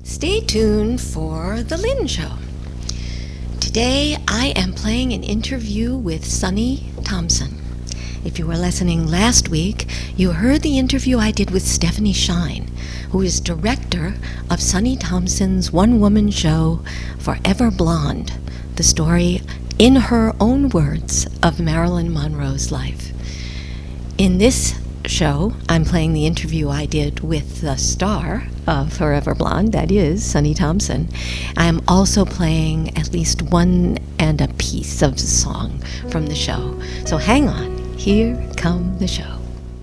Stay tuned for The Lynn Show. Today I am playing an interview with Sunny Thompson. If you were listening last week, you heard the interview I did with Stephanie Shine, who is director of Sunny Thompson's one-woman show, Forever Blonde, the story, in her own words, of Marilyn Monroe's life. In this show, I'm playing the interview I did with the star of Forever Blonde, that is Sunny Thompson. I am also playing at least one and a piece of the song from the show. So hang on, here come the show.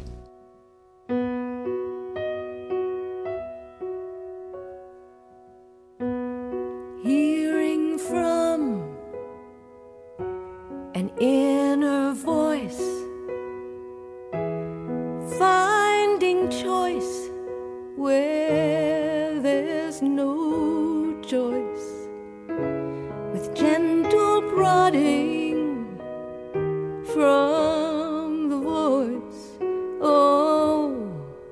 Hearing from an inner voice, finding choice where there's no choice, with gentle prodding from the voice. Oh,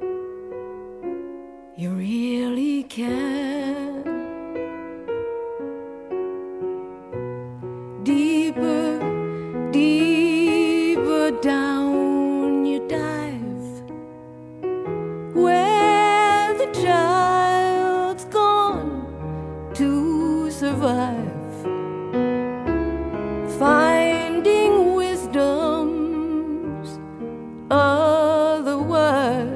you really can. Deeper, deeper down you dive, where the child's gone to survive, finding wisdom's otherwise.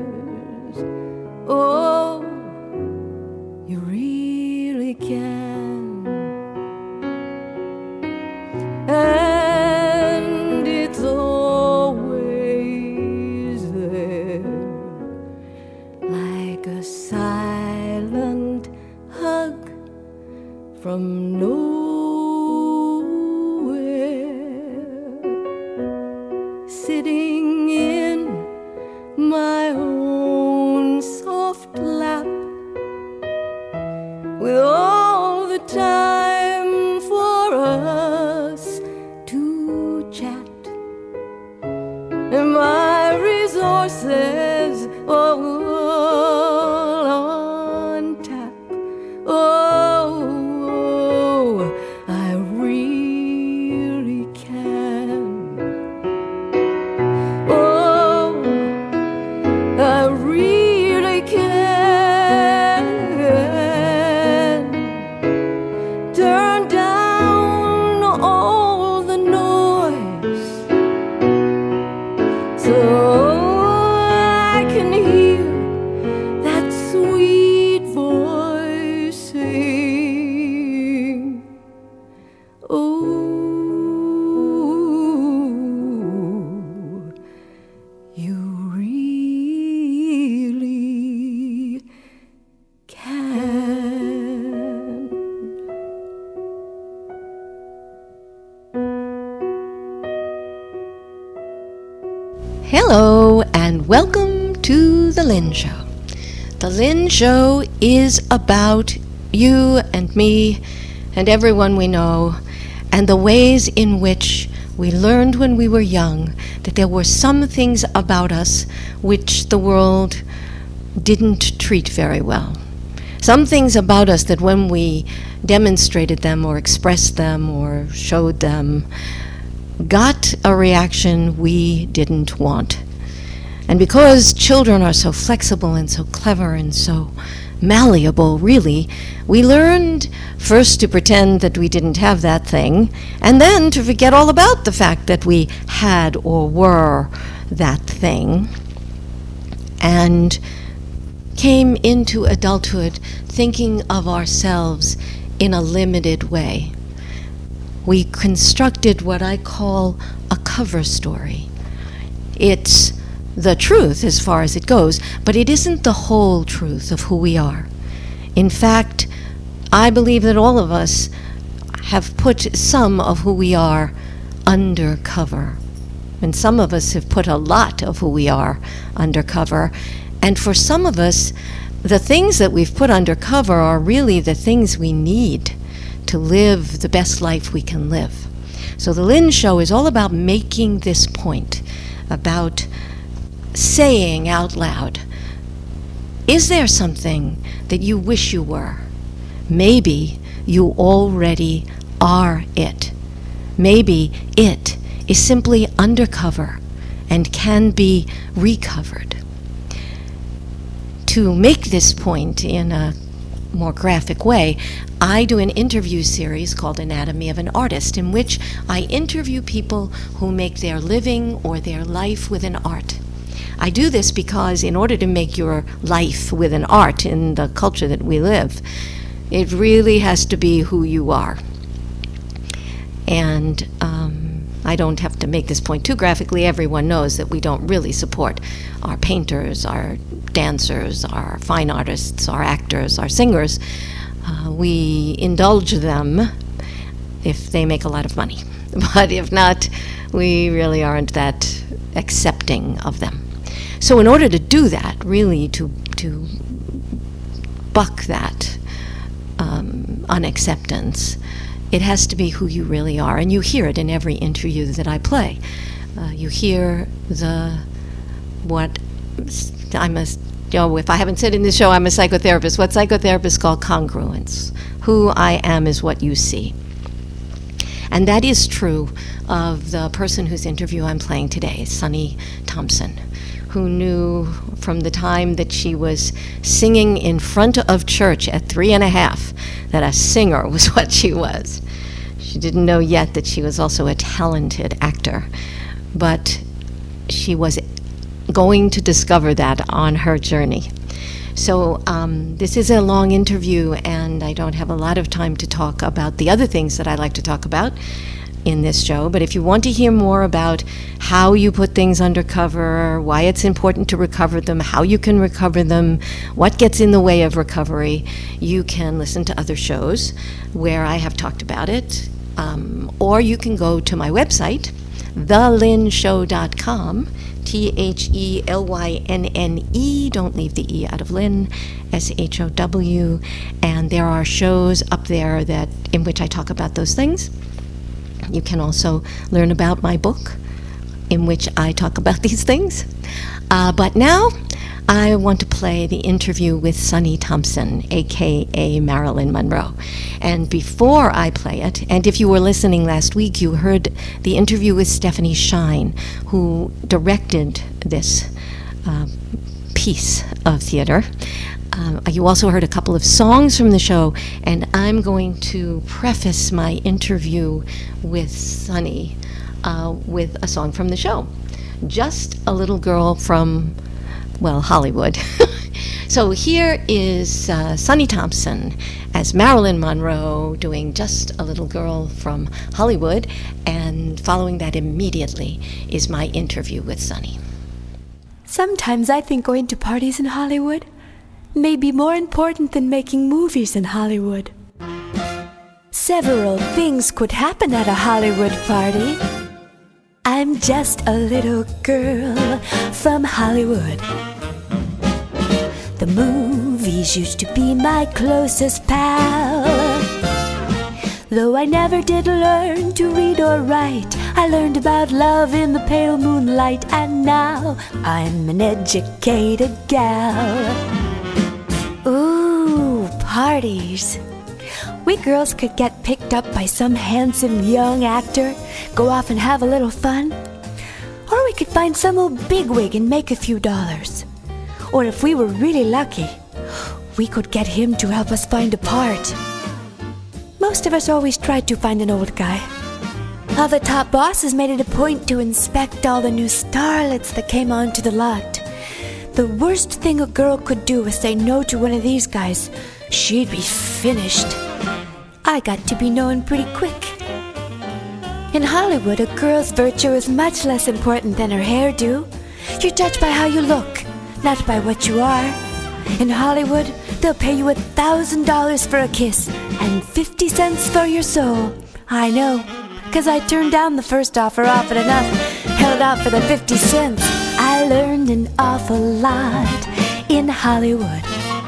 Oh, you really can. And it's always there, like a silent hug from nowhere, sitting in my own soft lap, with all the time for us to chat, and my resources all on tap. Oh, I really can. Oh, I really can. Turn down all the noise so I can hear that sweet voice sing. Oh, you really can. Hello, and welcome to The Lynn Show. The Lynn Show is about you and me and everyone we know, and the ways in which we learned when we were young that there were some things about us which the world didn't treat very well. Some things about us that when we demonstrated them or expressed them or showed them, got a reaction we didn't want. And because children are so flexible and so clever and so malleable, really, we learned first to pretend that we didn't have that thing, and then to forget all about the fact that we had or were that thing, and came into adulthood thinking of ourselves in a limited way. We constructed what I call a cover story. It's the truth as far as it goes, but it isn't the whole truth of who we are. In fact, I believe that all of us have put some of who we are under cover. And some of us have put a lot of who we are under cover. And for some of us, the things that we've put under cover are really the things we need to live the best life we can live. So the Lynn Show is all about making this point, about saying out loud, Is there something that you wish you were? Maybe you already are it. Maybe it is simply undercover and can be recovered. To make this point in a more graphic way, I do an interview series called Anatomy of an Artist, in which I interview people who make their living or their life with an art. I do this because in order to make your life with an art in the culture that we live, it really has to be who you are. And I don't have to make this point too graphically. Everyone knows that we don't really support our painters, our dancers, our fine artists, our actors, our singers. We indulge them if they make a lot of money. But if not, we really aren't that accepting of them. So in order to do that, really to buck that unacceptance, it has to be who you really are. And you hear it in every interview that I play. You hear if I haven't said in this show I'm a psychotherapist, what psychotherapists call congruence. Who I am is what you see. And that is true of the person whose interview I'm playing today, Sunny Thompson, who knew from the time that she was singing in front of church at 3.5 that a singer was what she was. She didn't know yet that she was also a talented actor, but she was going to discover that on her journey. So this is a long interview, and I don't have a lot of time to talk about the other things that I like to talk about in this show. But if you want to hear more about how you put things undercover, why it's important to recover them, how you can recover them, what gets in the way of recovery, you can listen to other shows where I have talked about it. Or you can go to my website, thelynshow.com, THELYNNE, don't leave the E out of Lynn, SHOW, and there are shows up there in which I talk about those things. You can also learn about my book, in which I talk about these things. But now, I want to play the interview with Sunny Thompson, a.k.a. Marilyn Monroe. And before I play it, and if you were listening last week, you heard the interview with Stephanie Shine, who directed this piece of theater. You also heard a couple of songs from the show, and I'm going to preface my interview with Sunny with a song from the show. Just a Little Girl from, Hollywood. So here is Sunny Thompson as Marilyn Monroe doing Just a Little Girl from Hollywood, and following that immediately is my interview with Sunny. Sometimes I think going to parties in Hollywood may be more important than making movies in Hollywood. Several things could happen at a Hollywood party. I'm just a little girl from Hollywood. The movies used to be my closest pal. Though I never did learn to read or write, I learned about love in the pale moonlight, and now I'm an educated gal. Ooh, parties. We girls could get picked up by some handsome young actor, go off and have a little fun. Or we could find some old bigwig and make a few dollars. Or if we were really lucky, we could get him to help us find a part. Most of us always tried to find an old guy. All the top bosses made it a point to inspect all the new starlets that came onto the lot. The worst thing a girl could do was say no to one of these guys. She'd be finished. I got to be known pretty quick. In Hollywood, a girl's virtue is much less important than her hairdo. You're judged by how you look, not by what you are. In Hollywood, they'll pay you $1,000 for a kiss and 50 cents for your soul. I know, 'cause I turned down the first offer often enough, held out for the 50 cents. I learned an awful lot in Hollywood.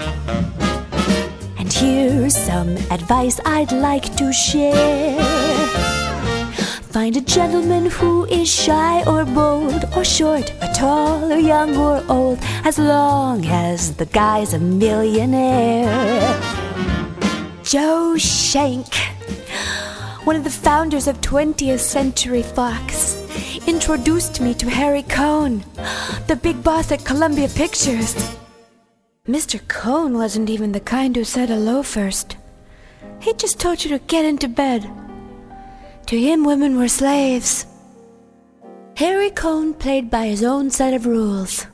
And here's some advice I'd like to share. Find a gentleman who is shy or bold or short or tall or young or old, as long as the guy's a millionaire. Joe Schenck, one of the founders of 20th Century Fox, introduced me to Harry Cohn, the big boss at Columbia Pictures. Mr. Cohn wasn't even the kind who said hello first. He just told you to get into bed. To him, women were slaves. Harry Cohn played by his own set of rules.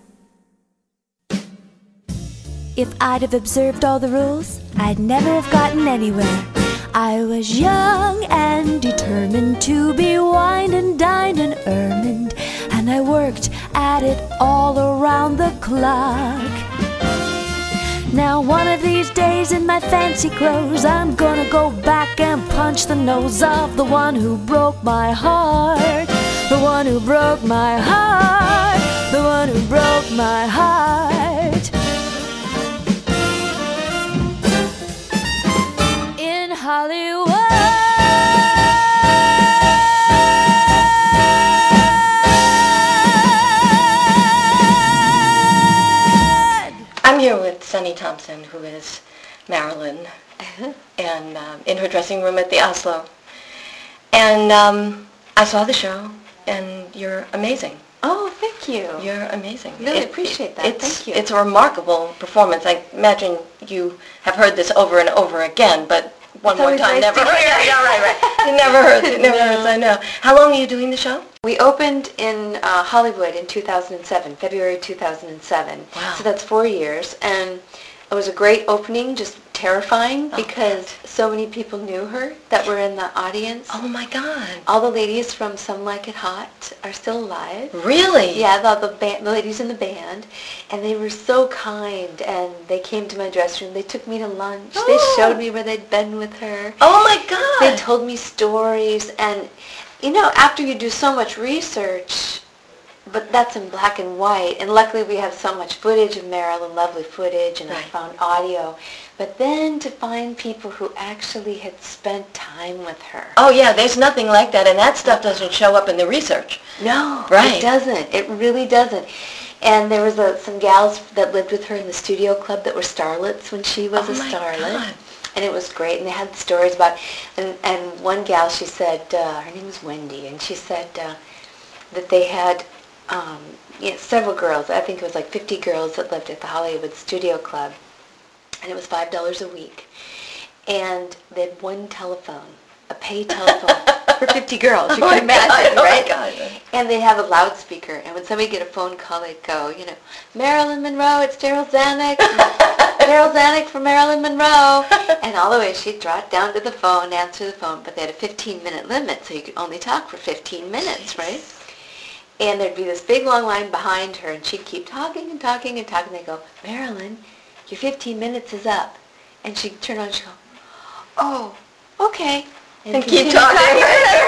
If I'd have observed all the rules, I'd never have gotten anywhere. I was young and determined to be wined and dined and ermined, and I worked at it all around the clock. Now one of these days in my fancy clothes, I'm gonna go back and punch the nose of the one who broke my heart. The one who broke my heart. The one who broke my heart. In Hollywood. I'm here with Sunny Thompson, who is Marilyn, and in her dressing room at the Oslo. And I saw the show, and you're amazing. Oh, thank you. You're amazing. Really appreciate that. Thank you. It's a remarkable performance. I imagine you have heard this over and over again, but one more time, never heard it. Yeah, right. You never heard it. Never heard it, I know. How long are you doing the show? We opened in Hollywood in 2007, February 2007. Wow. So that's 4 years, and it was a great opening, just terrifying because so many people knew her that were in the audience. Oh my God. All the ladies from Some Like It Hot are still alive. Really? Yeah, the ladies in the band, and they were so kind, and they came to my dressing room. They took me to lunch. Oh. They showed me where they'd been with her. Oh my God. They told me stories, and you know, after you do so much research, but that's in black and white, and luckily we have so much footage of Marilyn, lovely footage, and I found audio. But then to find people who actually had spent time with her. Oh yeah, there's nothing like that, and that stuff doesn't show up in the research. No, right. It doesn't. It really doesn't. And there was some gals that lived with her in the studio club that were starlets when she was a starlet. God. And it was great, and they had stories about, and one gal, she said, her name was Wendy, and she said that they had several girls, I think it was like 50 girls that lived at the Hollywood Studio Club, and it was $5 a week, and they had one telephone, a pay telephone for 50 girls, you can imagine, right? God. And they'd have a loudspeaker, and when somebody get a phone call, they'd go, you know, Marilyn Monroe, it's Daryl Zanuck, Daryl Zanuck from Marilyn Monroe, and all the way she'd trot down to the phone, answer the phone, but they had a 15-minute limit, so you could only talk for 15 minutes, right? And there'd be this big long line behind her, and she'd keep talking and talking and talking. They'd go, Marilyn, your 15 minutes is up. And she'd turn on and she'd go, oh, okay. And keep talking.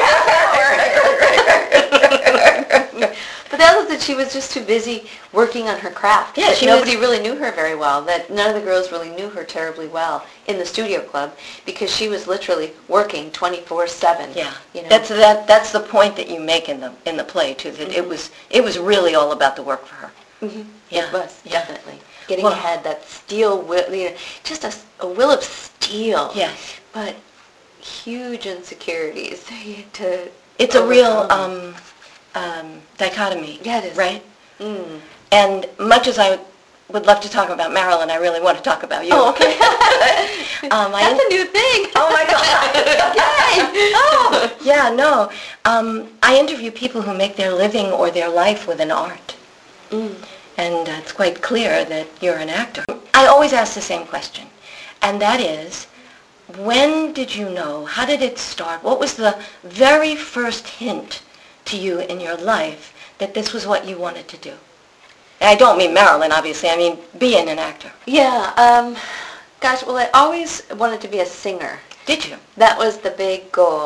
But that was that she was just too busy working on her craft. Yeah, nobody really knew her very well. That none of the girls really knew her terribly well in the studio club because she was literally working 24/7. Yeah, you know? That's the point that you make in the play too. That it was really all about the work for her. Mm-hmm. Yeah, it was definitely getting ahead. That steel will, you know, just a will of steel. Yes, but huge insecurities It's a real dichotomy. Yeah, it is. Right? Mm. And much as I would love to talk about Marilyn, I really want to talk about you. Oh, okay. That's a new thing. Oh, my God. Okay. Oh, yeah, no. I interview people who make their living or their life with an art. Mm. And it's quite clear that you're an actor. I always ask the same question, and that is, when did you know? How did it start? What was the very first hint to you in your life that this was what you wanted to do? And I don't mean Marilyn, obviously. I mean being an actor. Yeah. Gosh, well, I always wanted to be a singer. Did you? That was the big goal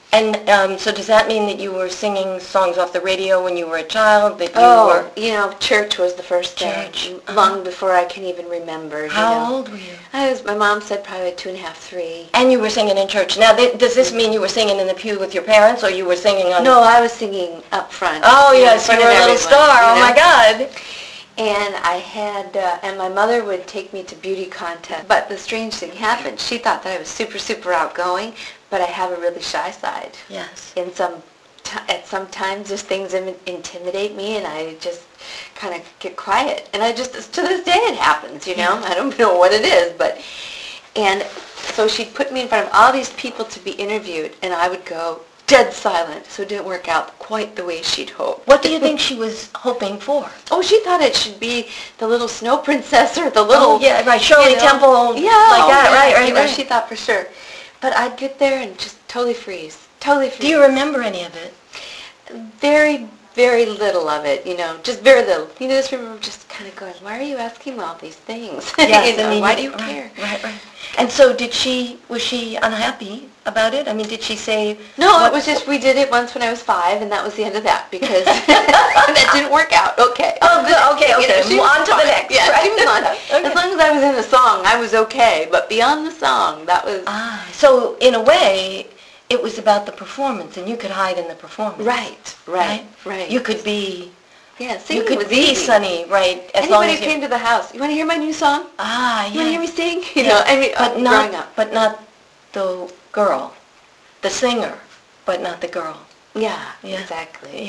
And so does that mean that you were singing songs off the radio when you were a child? That you Oh, you know, church was the first thing. Church, Long before I can even remember. How old were you? My mom said probably 2.5, 3. And you were singing in church. Now, does this mean you were singing in the pew with your parents, or you were singing on... No, I was singing up front. Oh, yes, in front you were of a little everyone, star. you Oh, know? my God. And I had, and my mother would take me to beauty contests. But the strange thing happened. She thought that I was super, super outgoing, but I have a really shy side. Yes. At some times, there's things that intimidate me, and I just kind of get quiet. And I just, to this day, it happens, you know. I don't know what it is, but, and so she'd put me in front of all these people to be interviewed, and I would go dead silent, so it didn't work out quite the way she'd hoped. What do you think she was hoping for? Oh, she thought it should be the little snow princess or the little... Oh, yeah, right, Shirley Temple, yeah, like that, yeah, right. She thought for sure. But I'd get there and just totally freeze. Totally freeze. Do you remember any of it? Very, very little of it, you know, just very little. You know, just remember just kind of going, why are you asking me all these things? Yes, you know, I mean, why do you care? Right. And so was she unhappy about it? I mean, did she say... No, it was just, we did it once when I was 5, and that was the end of that, because that didn't work out. Okay. Okay. You know, On to the next. Yeah, right? she was on. Okay. As long as I was in the song, I was okay. But beyond the song, that was... So in a way, it was about the performance, and you could hide in the performance. Right. You could be... Yeah, singing you could was be easy. Sunny, right? Anybody who came to the house, you want to hear my new song? You want to hear me sing? You know, I mean, growing up. But not the girl, the singer, but not the girl. Yeah. Exactly.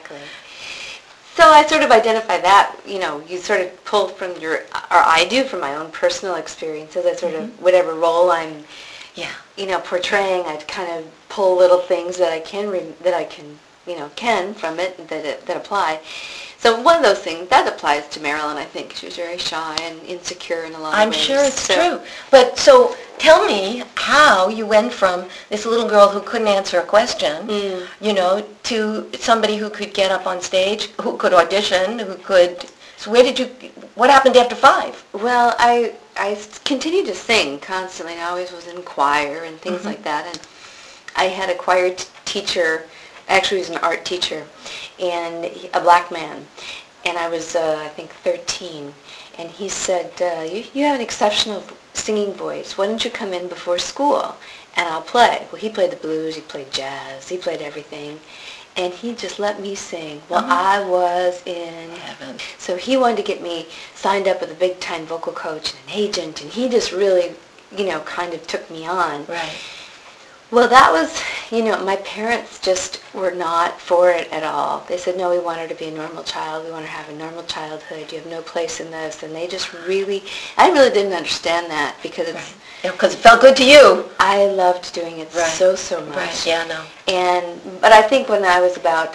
So I sort of identify that, you know, you sort of pull from or I do from my own personal experiences. I sort of, whatever role I'm, you know, portraying, I kind of pull little things that I can, from it that apply. So one of those things, that applies to Marilyn, I think. She was very shy and insecure in a lot of ways. I'm sure it's true. But so tell me how you went from this little girl who couldn't answer a question, you know, to somebody who could get up on stage, who could audition, so what happened after 5? Well, I continued to sing constantly, and I always was in choir and things like that. And I had a choir teacher. Actually, he was an art teacher, and a black man. And I was, I think, 13. And he said, you have an exceptional singing voice. Why don't you come in before school, and I'll play. Well, he played the blues, he played jazz, he played everything. And he just let me sing. Well, I was in heaven. So he wanted to get me signed up with a big-time vocal coach and an agent, and he just really, you know, kind of took me on. Right. Well, that was, you know, my parents just were not for it at all. They said, no, we want her to be a normal child. We want her to have a normal childhood. You have no place in this. And they just really, I really didn't understand that because it's... Because it felt good to you. I loved doing it so much. Right, yeah, no. But I think when I was about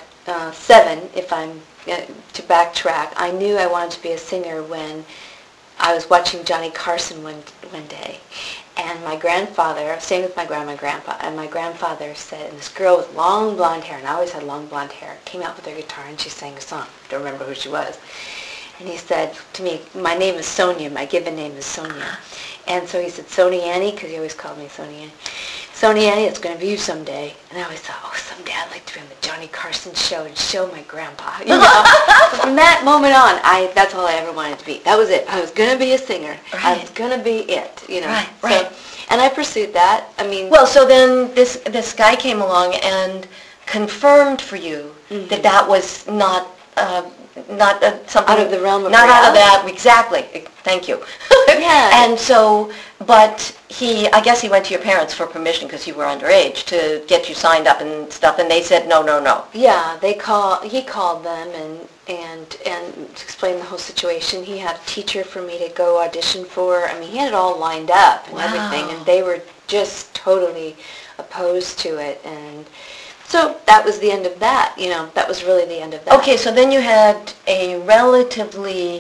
7, if I'm to backtrack, I knew I wanted to be a singer when I was watching Johnny Carson one day. And my grandfather, I was staying with my grandma and grandpa, and my grandfather said, and this girl with long blonde hair, and I always had long blonde hair, came out with her guitar and she sang a song. I don't remember who she was. And he said to me, my name is Sonia, my given name is Sonia. And so he said, Sonia Annie, because he always called me Sonia Annie. Sonia Annie, it's going to be you someday. And I always thought, oh, someday I'd like to be on the Johnny Carson show and show my grandpa. You know? So from that moment on, that's all I ever wanted to be. That was it. I was going to be a singer. Right. I was going to be it. You know. Right. And I pursued that. I mean. Well, so then this guy came along and confirmed for you that was not something out of the realm of not reality. out of that, exactly. Thank you. Yeah. And so, but I guess he went to your parents for permission because you were underage to get you signed up and stuff, and they said no. Yeah, he called them and explained the whole situation. He had a teacher for me to go audition for. I mean, he had it all lined up and everything, and they were just totally opposed to it. And so that was the end of that. You know, that was really the end of that. Okay, so then you had a relatively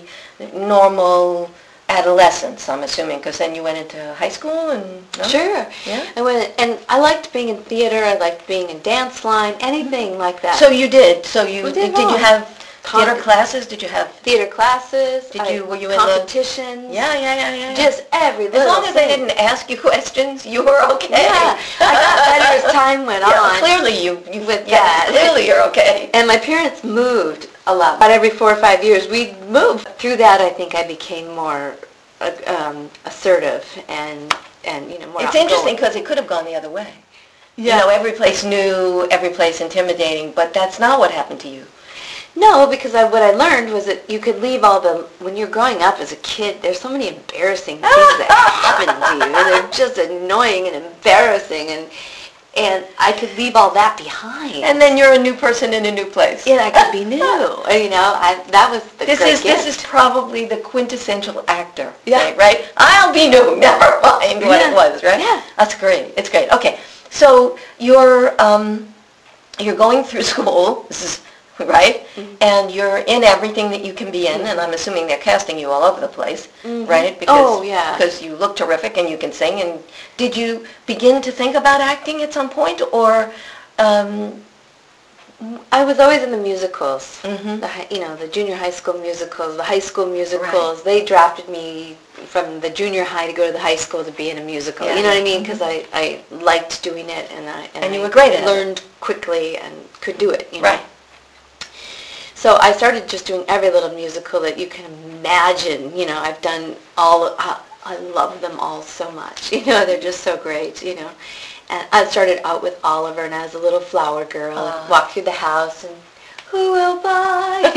normal adolescence, I'm assuming, because then you went into high school and... No? Sure. Yeah? I went, and I liked being in theater, I liked being in dance line, anything like that. So you did. So you We did did you all. have Theater classes? Did you have? Theater classes. Were you in the competitions? Yeah. Just every little As long as they thing. didn't ask you questions, you were okay. Yeah, I got better as time went on. Clearly you with that. Clearly you're okay. And my parents moved a lot. About every 4 or 5 years, we'd move. Through that, I think I became more assertive and more It's outgoing. interesting because it could have gone the other way. Yeah. You know, every place new, every place intimidating, but that's not what happened to you. No, because what I learned was that you could leave when you're growing up as a kid, there's so many embarrassing things that happen to you, and they're just annoying and embarrassing, and I could leave all that behind. And then you're a new person in a new place. Yeah, I could be new. That was the great gift. This is probably the quintessential actor Yeah. thing, right? I'll be new, never mind what it was, right? Yeah. That's great. It's great. Okay, so you're going through school. This is right, and you're in everything that you can be in, and I'm assuming they're casting you all over the place, right? Because you look terrific and you can sing. And did you begin to think about acting at some point, or? I was always in the musicals, the junior high school musicals, the high school musicals. Right. They drafted me from the junior high to go to the high school to be in a musical. Yeah. You know what I mean? Because I liked doing it, and you were great at it. Learned quickly and could do it. Right. So I started just doing every little musical that you can imagine. I've done all. I love them all so much. They're just so great. And I started out with Oliver, and I was a little flower girl. Walked through the house, and who will buy?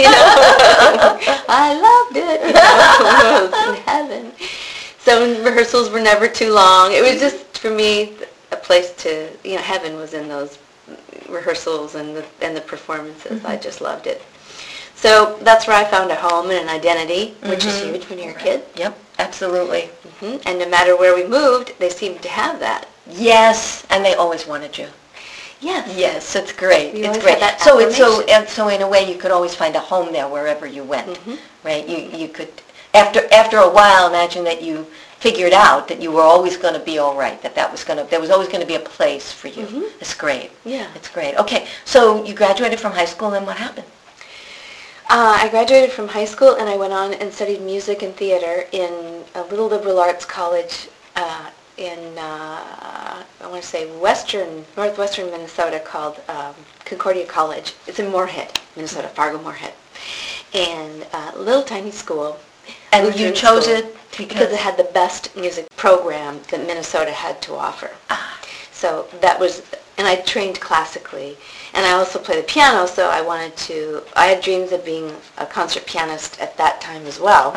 I loved it. I was in heaven. So rehearsals were never too long. It was just for me a place to. Heaven was in those rehearsals and the performances. I just loved it. So that's where I found a home and an identity, which is huge when you're a kid. Yep, absolutely. And no matter where we moved, they seemed to have that. Yes, and they always wanted you. Yes. Yes, it's great. You it's always great. had that So in a way, you could always find a home there wherever you went, right? You could after a while imagine that you figured out that you were always going to be all right. There was always going to be a place for you. It's great. Yeah, it's great. Okay, so you graduated from high school, and what happened? I graduated from high school, and I went on and studied music and theater in a little liberal arts college in, I want to say, northwestern Minnesota called Concordia College. It's in Moorhead, Minnesota, Fargo-Moorhead. And a little tiny school. And you chose it because it had the best music program that Minnesota had to offer. So that was, and I trained classically. And I also play the piano, so I had dreams of being a concert pianist at that time as well.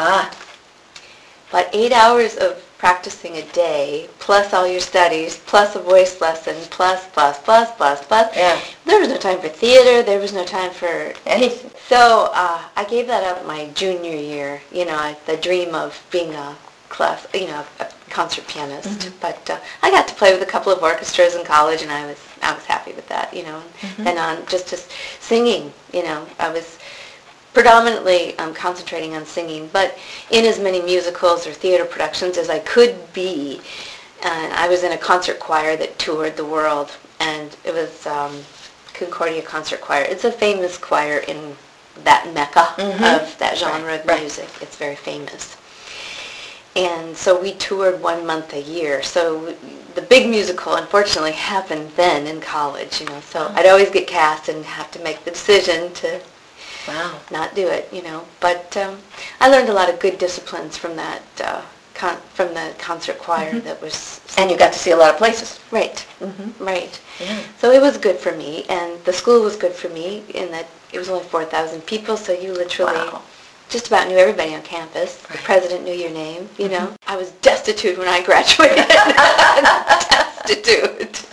But 8 hours of practicing a day, plus all your studies, plus a voice lesson, plus. Yeah. There was no time for theater. There was no time for anything. So I gave that up my junior year. The dream of being a concert pianist. But I got to play with a couple of orchestras in college, and I was happy with that. And on just singing. I was predominantly concentrating on singing, but in as many musicals or theater productions as I could be. And I was in a concert choir that toured the world, and it was Concordia Concert Choir. It's a famous choir in that mecca of that genre of music. It's very famous. And so we toured 1 month a year. So the big musical, unfortunately, happened then in college, So I'd always get cast and have to make the decision to not do it, But I learned a lot of good disciplines from that, from the concert choir that was... And you got to see a lot of places. Right, right. Yeah. So it was good for me, and the school was good for me in that it was only 4,000 people, so you literally... Just about knew everybody on campus. Right. The president knew your name, I was destitute when I graduated. Destitute.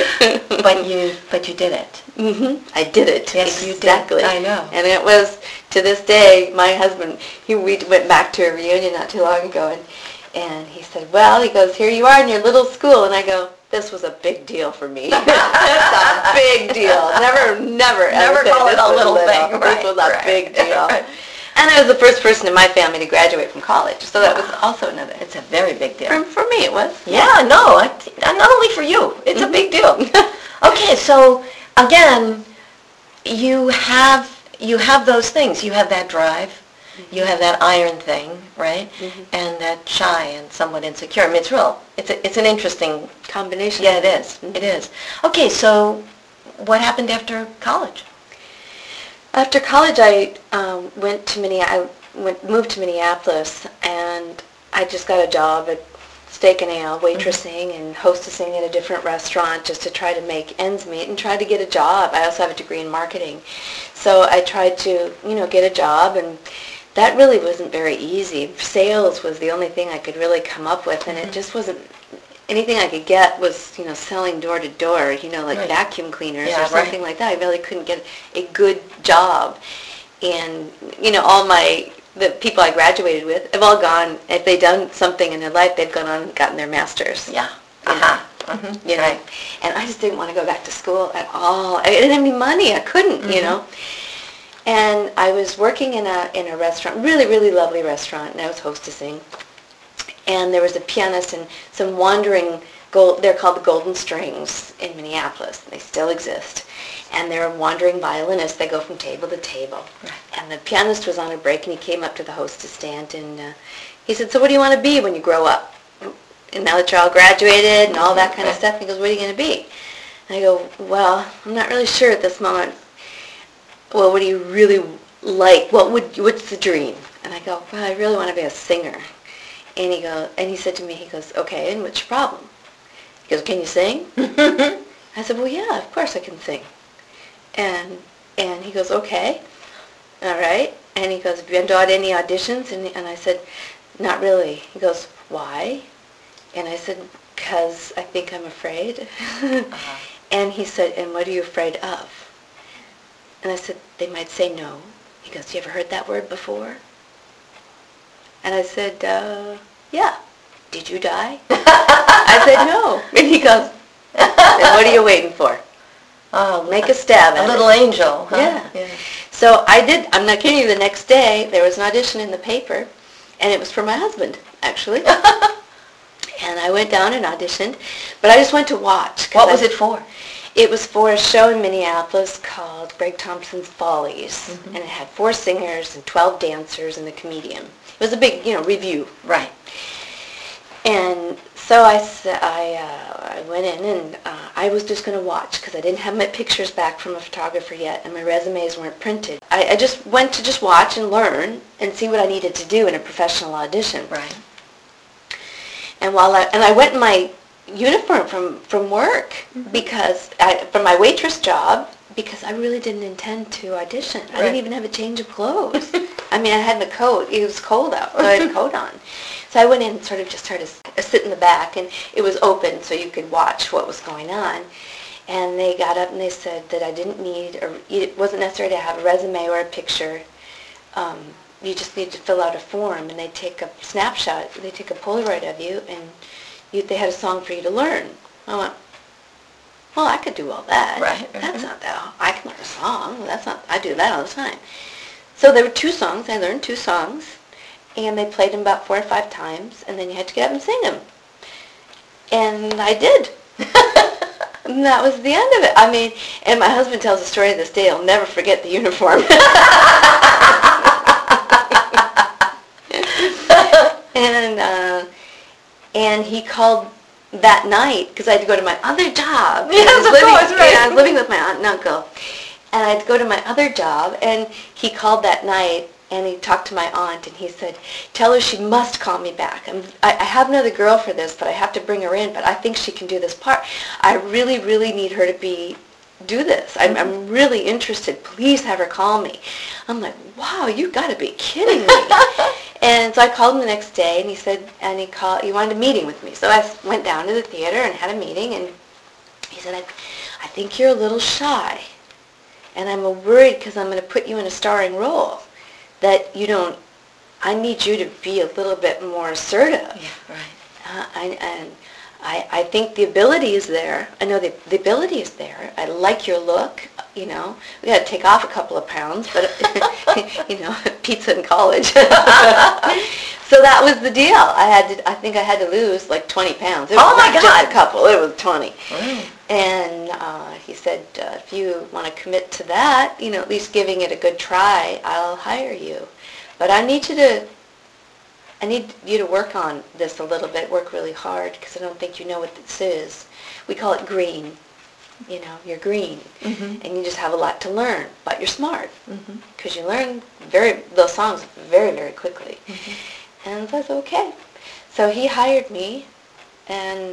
But you did it. I did it. Yes, exactly. You did. I know. And it was, to this day, my husband, we went back to a reunion not too long ago, and he said, well, he goes, here you are in your little school. And I go, this was a big deal for me. That's a big deal. Never call it a little thing. This was a big deal. Right. And I was the first person in my family to graduate from college, so that was also another. It's a very big deal. For me, it was. Yeah, no, not only for you. It's a big deal. Okay, so again, you have you have those things. You have that drive. You have that iron thing, right? And that shy and somewhat insecure. I mean, it's an interesting combination. Yeah, it is. It is. Okay, so what happened after college? After college, I moved to Minneapolis, and I just got a job at Steak and Ale, waitressing and hostessing at a different restaurant just to try to make ends meet and try to get a job. I also have a degree in marketing. So I tried to, get a job, and that really wasn't very easy. Sales was the only thing I could really come up with, and it just wasn't, anything I could get was, selling door to door, like vacuum cleaners or something like that. I really couldn't get a good job. And, all the people I graduated with have all gone, if they'd done something in their life, they've gone on and gotten their master's. Yeah. Right. And I just didn't want to go back to school at all. I didn't have any money. I couldn't, And I was working in a restaurant, really, really lovely restaurant, and I was hostessing. And there was a pianist and some wandering, they're called the Golden Strings in Minneapolis. They still exist. And they're wandering violinists. They go from table to table. Right. And the pianist was on a break, and he came up to the hostess stand, and he said, "So what do you want to be when you grow up? And now that you're all graduated and all that kind of stuff." He goes, "What are you going to be?" And I go, "Well, I'm not really sure at this moment." "Well, what do you really like? What's the dream?" And I go, "Well, I really want to be a singer." And he said to me, he goes, "Okay, and what's your problem?" He goes, "Can you sing?" I said, "Well, yeah, of course I can sing." And he goes, "Okay, all right." And he goes, "Have you been to any auditions?" And I said, "Not really." He goes, "Why?" And I said, "Because I think I'm afraid." And he said, "And what are you afraid of?" And I said, "They might say no." He goes, "You ever heard that word before?" And I said, "Yeah." "Did you die?" I said, "No." And he goes, "Then what are you waiting for? Oh, make a stab at it." A little angel, huh? Yeah. So I did. I'm not kidding you. The next day, there was an audition in the paper, and it was for my husband, actually. And I went down and auditioned, but I just went to watch. What was it for? It was for a show in Minneapolis called Greg Thompson's Follies, and it had 4 singers and 12 dancers and a comedian. It was a big, review. Right. And so I went in, and I was just going to watch because I didn't have my pictures back from a photographer yet, and my resumes weren't printed. I just went to just watch and learn and see what I needed to do in a professional audition. Right. And I went in my uniform from work because from my waitress job, because I really didn't intend to audition. I didn't even have a change of clothes. I mean, I had my coat. It was cold out, so I had a coat on. So I went in and sort of just started to sit in the back, and it was open so you could watch what was going on. And they got up and they said that I didn't need, or it wasn't necessary to have a resume or a picture. You just need to fill out a form, and they take a snapshot. They take a Polaroid of you, and they had a song for you to learn. I went, well, I could do all that. Right. That's not that. I can learn a song. That's not. I do that all the time. So there were 2 songs. I learned 2 songs, and they played them about 4 or 5 times, and then you had to get up and sing them. And I did. And that was the end of it. I mean, and my husband tells a story to this day. I'll never forget the uniform. And he called that night because I had to go to my other job. Yes, of course, right. I was living with my aunt and uncle. And I had to go to my other job, and he called that night, and he talked to my aunt, and he said, "Tell her she must call me back. I have another girl for this, but I have to bring her in, but I think she can do this part. I really, really need her to do this. I'm really interested. Please have her call me." I'm like, wow, you got to be kidding me. And so I called him the next day, and he said, he wanted a meeting with me. So I went down to the theater and had a meeting, and he said, I think you're a little shy, and I'm worried because I'm going to put you in a starring role that I need you to be a little bit more assertive. Yeah, right. And I think the ability is there. I know the ability is there. I like your look. You know, we had to take off a couple of pounds, but you know, pizza in college. So that was the deal. I think I had to lose like 20 pounds. It was Oh my not God! just a couple. It was 20. Mm. And he said, if you want to commit to that, you know, at least giving it a good try, I'll hire you. But I need you to work on this a little bit, work really hard, because I don't think you know what this is. We call it green. You know, you're green, Mm-hmm. and you just have a lot to learn, but you're smart, Mm-hmm. because you learn those songs very, very quickly. Mm-hmm. And I said, okay. So he hired me, and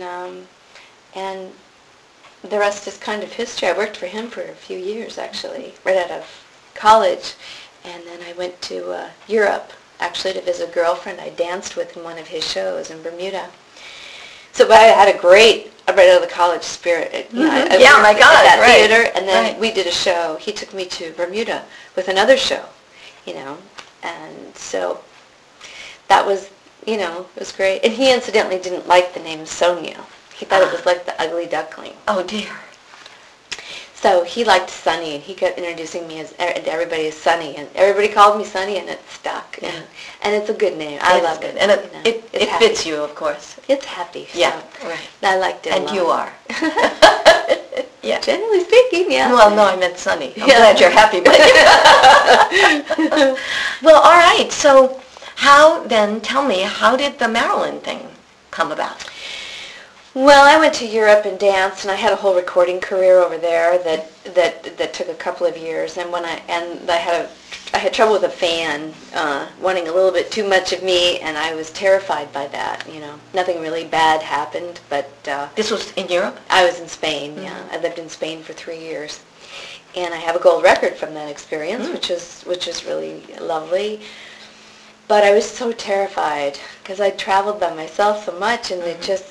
the rest is kind of history. I worked for him for a few years, actually, right out of college, and then I went to Europe, actually, to visit a girlfriend. I danced with in one of his shows in Bermuda. So but I had a great, right out of the college spirit. You know, I Yeah, worked my God, at that right, theater, and then right. we did a show. He took me to Bermuda with another show, you know, and so that was, you know, it was great. And he incidentally didn't like the name Sonia. He thought it was like the ugly duckling. Oh dear. So he liked Sunny, and he kept introducing me to everybody as Sunny, and everybody called me Sunny, and it stuck. Yeah. And it's a good name. I love it. And you know. it It's fits happy. you, of course. It's happy. Yeah, So right. I liked it a And lot. you are. Yeah. Generally speaking, yeah. Well, no, I meant Sunny. I'm Yeah. glad you're happy with it. Well, all right. So tell me, how did the Marilyn thing come about? Well, I went to Europe and danced, and I had a whole recording career over there that took a couple of years. And I had trouble with a fan wanting a little bit too much of me, and I was terrified by that. You know, nothing really bad happened, but This was in Europe? I was in Spain. Yeah, I lived in Spain for 3 years, and I have a gold record from that experience, which is really lovely. But I was so terrified because I traveled by myself so much, and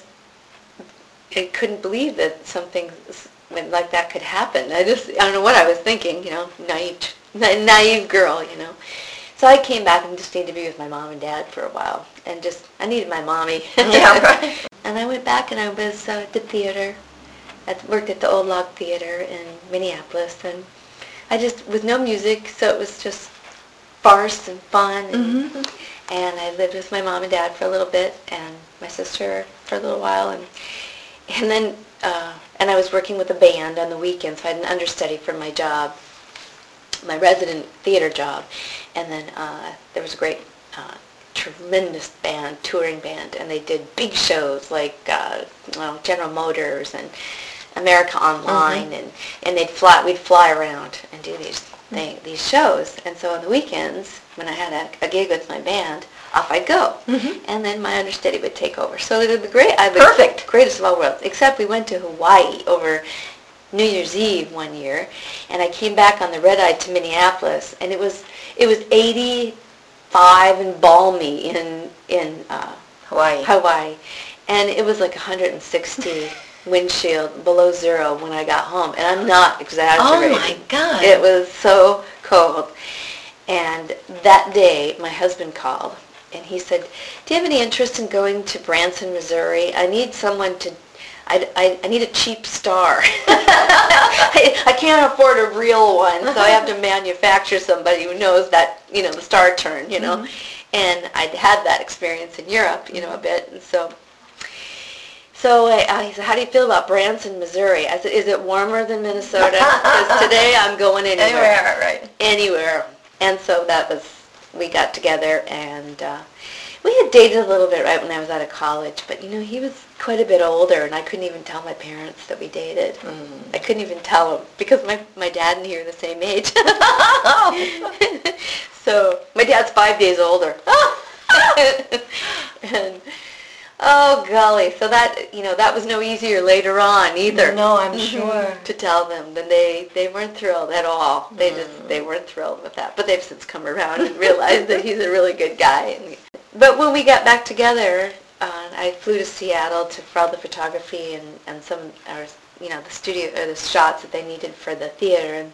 I couldn't believe that something like that could happen. I don't know what I was thinking, you know, naive girl, you know. So I came back and just needed to be with my mom and dad for a while, and I needed my mommy. Yeah, right. And I went back and I was at the theater. I worked at the Old Log Theater in Minneapolis, and with no music, so it was just farce and fun. And I lived with my mom and dad for a little bit, and my sister for a little while, and then I was working with a band on the weekends, so I had an understudy for my job, my resident theater job. And then there was a great, tremendous band, touring band, and they did big shows like General Motors and America Online, and we'd fly around and do these shows. And so on the weekends, when I had a gig with my band, off I'd go. And then my understudy would take over. So Perfect. Greatest of all worlds. Except we went to Hawaii over New Year's Eve one year, and I came back on the red-eye to Minneapolis, and it was 85 and balmy in Hawaii, and it was like 160 windshield below zero when I got home, and I'm not exaggerating. Oh my God. It was so cold. And that day, my husband called, and he said, do you have any interest in going to Branson, Missouri? I need someone to, I need a cheap star. I can't afford a real one, so I have to manufacture somebody who knows that, you know, the star turn, you know. And I'd had that experience in Europe, you know, a bit, and so he said, how do you feel about Branson, Missouri? I said, is it warmer than Minnesota? Because today I'm going anywhere. Right. Anywhere. And so we got together, and we had dated a little bit right when I was out of college, but, you know, he was quite a bit older, and I couldn't even tell my parents that we dated. I couldn't even tell them, because my dad and he are the same age. So my dad's 5 days older. And oh golly, so that, you know, that was no easier later on either. No, I'm sure. To tell them, then they weren't thrilled at all. They weren't thrilled with that. But they've since come around and realized that he's a really good guy. But when we got back together, I flew to Seattle for all the photography and some, you know, the studio or the shots that they needed for the theater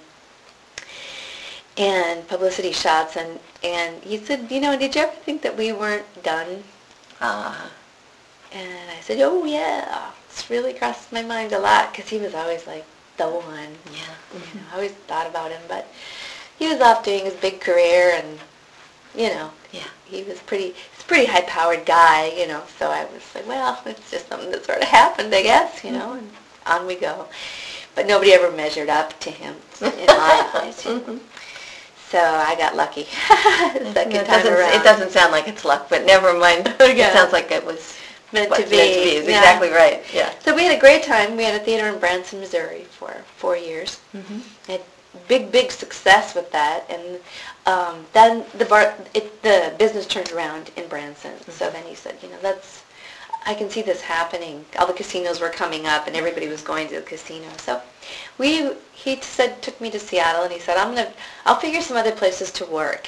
and publicity shots. And he said, you know, did you ever think that we weren't done? And I said, oh, yeah. It's really crossed my mind a lot because he was always like the one. Yeah. You know, I always thought about him, but he was off doing his big career, and, you know, Yeah. he's a pretty high-powered guy, you know, so I was like, well, it's just something that sort of happened, I guess, you know, and on we go. But nobody ever measured up to him in my eyes. You know. So I got lucky. Second time around. It doesn't sound like it's luck, but never mind. It sounds like it was meant to be. Meant to be is Yeah. exactly right. Yeah. So we had a great time. We had a theater in Branson, Missouri for 4 years. Mm-hmm. Had big success with that, and then the business turned around in Branson. Mm-hmm. So then he said, you know, I can see this happening. All the casinos were coming up, and everybody was going to the casino. So took me to Seattle, and he said, I'll figure some other places to work,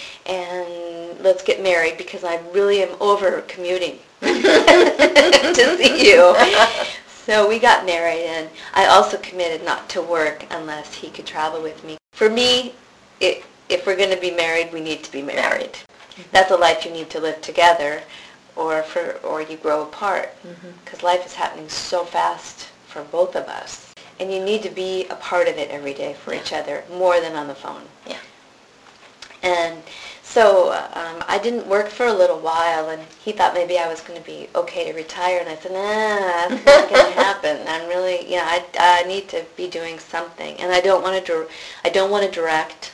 and let's get married because I really am over commuting to see you. So we got married, and I also committed not to work unless he could travel with me. For me, if we're going to be married, we need to be married. That's a life you need to live together, or you grow apart, because life is happening so fast for both of us, and you need to be a part of it every day for each other, more than on the phone. Yeah. And so I didn't work for a little while, and he thought maybe I was going to be okay to retire, and I said, nah, that's not going to happen. I'm really, I need to be doing something, and I don't want to direct.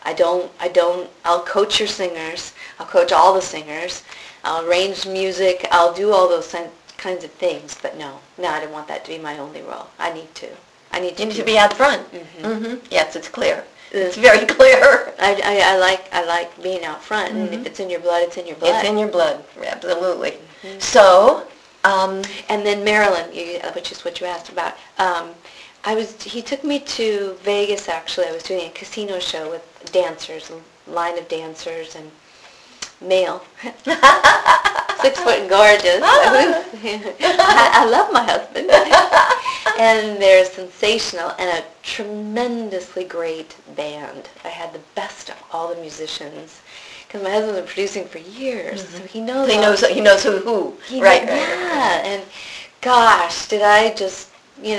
I'll coach your singers. I'll coach all the singers. I'll arrange music. I'll do all those kinds of things, but no, I don't want that to be my only role. I need to You need to be out front. Mm-hmm. Mm-hmm. Yes, it's clear. It's very clear. I like being out front, and if it's in your blood, it's in your blood. It's in your blood, absolutely. So, and then Marilyn, which is what you asked about. He took me to Vegas. Actually, I was doing a casino show with dancers, a line of dancers, and male, 6 foot and gorgeous. I love my husband. And they're sensational, and a tremendously great band. I had the best of all the musicians, because my husband's been producing for years, so he knows. He knows who. Right. Yeah, and gosh, did I just,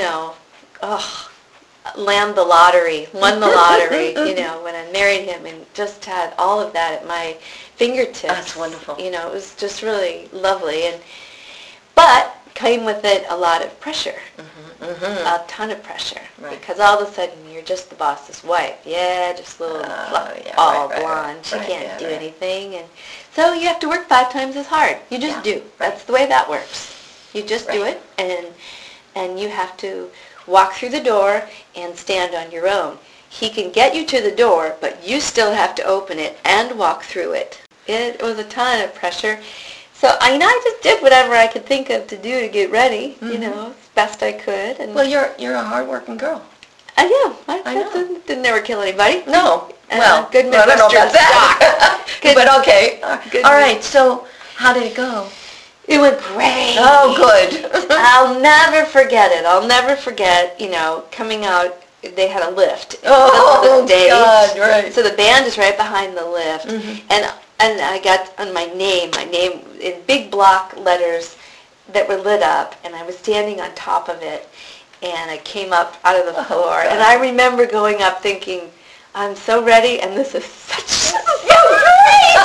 land the lottery, won the lottery, when I married him, and just had all of that at my fingertips. That's wonderful. It was just really lovely, but came with it a lot of pressure, a ton of pressure, because all of a sudden you're just the boss's wife. Yeah, just a little blonde. She can't do anything, and so you have to work 5 times as hard. You just do. That's the way that works. You just do it, and you have to walk through the door and stand on your own. He can get you to the door, but you still have to open it and walk through it. It was a ton of pressure. So I just did whatever I could think of to do to get ready, as best I could. And well, you're a hard-working girl. I know. Didn't never kill anybody. No. Good I don't know about that. But okay. All right. So how did it go? It went great. Oh, good. I'll never forget it. Coming out. They had a lift. Oh, the stage. God, right. So the band is right behind the lift, and I got on my name in big block letters that were lit up, and I was standing on top of it, and I came up out of the floor, and I remember going up thinking, I'm so ready, and this is so great!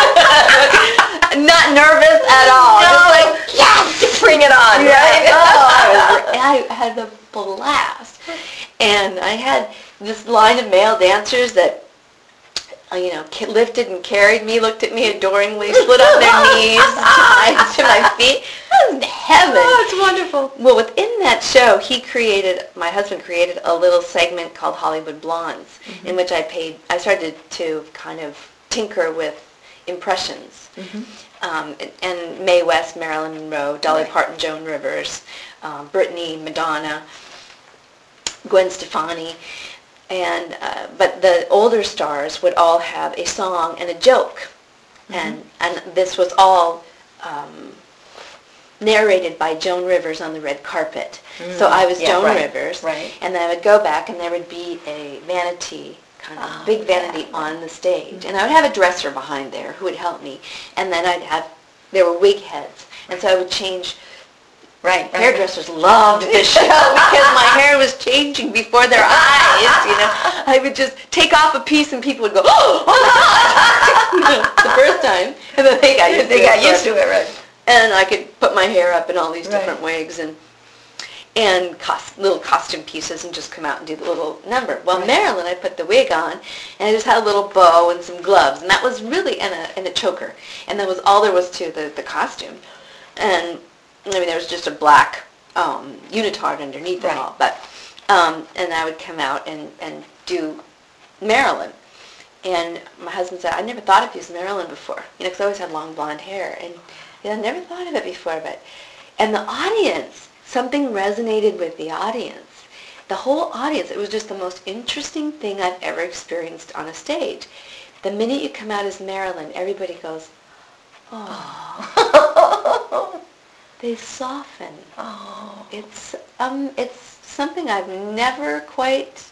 Not nervous at all. No, just like, yes! Bring it on, right? I had a blast. And I had this line of male dancers that, lifted and carried me, looked at me adoringly, slid on their knees to my feet. That was heaven. Oh, it's wonderful. Well, within that show, my husband created a little segment called Hollywood Blondes, in which I started to kind of tinker with impressions. And Mae West, Marilyn Monroe, Dolly Parton, Joan Rivers, Britney, Madonna, Gwen Stefani, and but the older stars would all have a song and a joke, and this was all narrated by Joan Rivers on the red carpet. So I was Joan Rivers, and then I would go back, and there would be a vanity, kind of big vanity on the stage, and I would have a dresser behind there who would help me, and then there were wig heads, And so I would change. Right. Hairdressers loved this show because my hair was changing before their eyes, you know. I would just take off a piece and people would go, oh my God, the first time. And then they got used to it. Right. And I could put my hair up in all these different wigs and little costume pieces and just come out and do the little number. Well, Marilyn, I put the wig on, and I just had a little bow and some gloves, and that was really, and a choker. And that was all there was to the costume. And I mean, there was just a black unitard underneath it all. But, and I would come out and do Marilyn. And my husband said, I never thought of using Marilyn before, you know, because I always had long blonde hair. And I never thought of it before. And the audience, something resonated with the audience. The whole audience, it was just the most interesting thing I've ever experienced on a stage. The minute you come out as Marilyn, everybody goes, oh. They soften. Oh. It's something I've never quite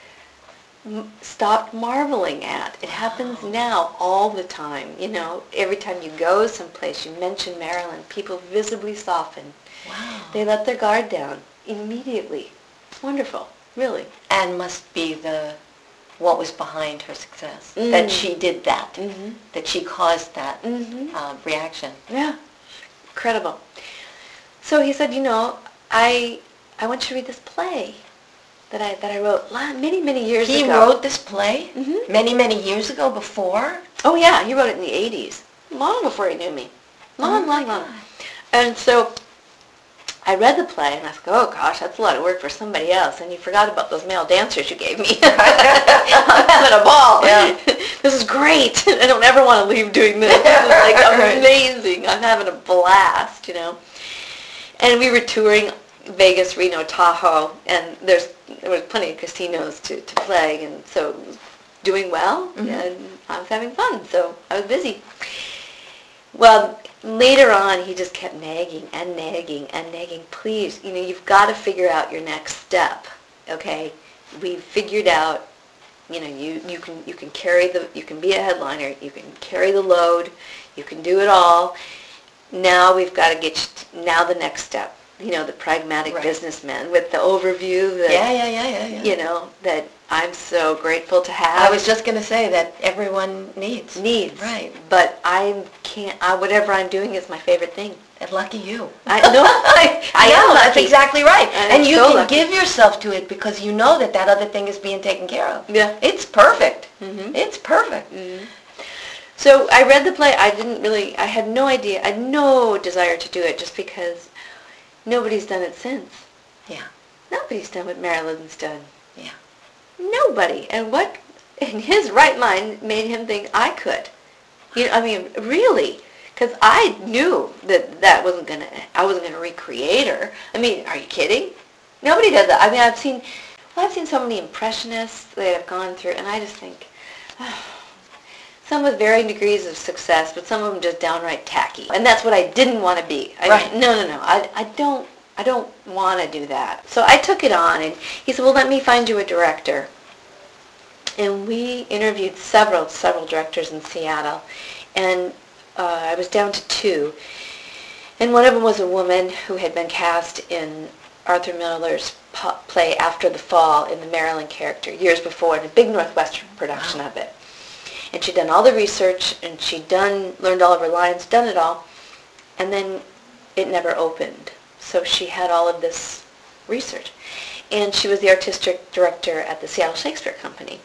stopped marveling at. It happens now all the time. You know, every time you go someplace, you mention Marilyn, people visibly soften. Wow. They let their guard down immediately. It's wonderful, really. And must be what was behind her success. That she did that. Mm-hmm. That she caused that reaction. Yeah. Incredible. So he said, you know, I want you to read this play that I wrote many years ago. He wrote this play many years ago before? Oh, yeah. He wrote it in the 80s. Long before he knew me. Long. And so I read the play, and I thought, oh, gosh, that's a lot of work for somebody else. And you forgot about those male dancers you gave me. I'm having a ball. Yeah. This is great. I don't ever want to leave doing this. This is like amazing. I'm having a blast, you know. And we were touring Vegas, Reno, Tahoe, and there was plenty of casinos to play, and so it was doing well, and I was having fun, so I was busy. Well, later on, he just kept nagging and nagging and nagging. Please, you know, you've got to figure out your next step, okay? We figured out, you know, you can you can be a headliner, you can carry the load, you can do it all. Now we've got to get now the next step. You know, the pragmatic businessman with the overview that, Yeah. you know, that I'm so grateful to have. I was just going to say that everyone needs. Right. But whatever I'm doing is my favorite thing. And lucky you. I know. I am lucky. That's exactly right. And you so can lucky. give yourself to it because you know that other thing is being taken care of. Yeah. It's perfect. Mm-hmm. It's perfect. Mm-hmm. So I read the play. I had no idea. I had no desire to do it just because nobody's done it since. Yeah. Nobody's done what Marilyn's done. Yeah. Nobody. And what in his right mind made him think I could? You know, I mean, really? Because I knew I wasn't gonna recreate her. I mean, are you kidding? Nobody does that. I mean, I've seen so many impressionists that have gone through, and I just think, some with varying degrees of success, but some of them just downright tacky. And that's what I didn't want to be. No. I don't want to do that. So I took it on, and he said, well, let me find you a director. And we interviewed several directors in Seattle, and I was down to 2. And one of them was a woman who had been cast in Arthur Miller's play After the Fall in the Marilyn character years before, in a big Northwestern production of it. And she'd done all the research, and she'd learned all of her lines, done it all, and then it never opened. So she had all of this research. And she was the artistic director at the Seattle Shakespeare Company.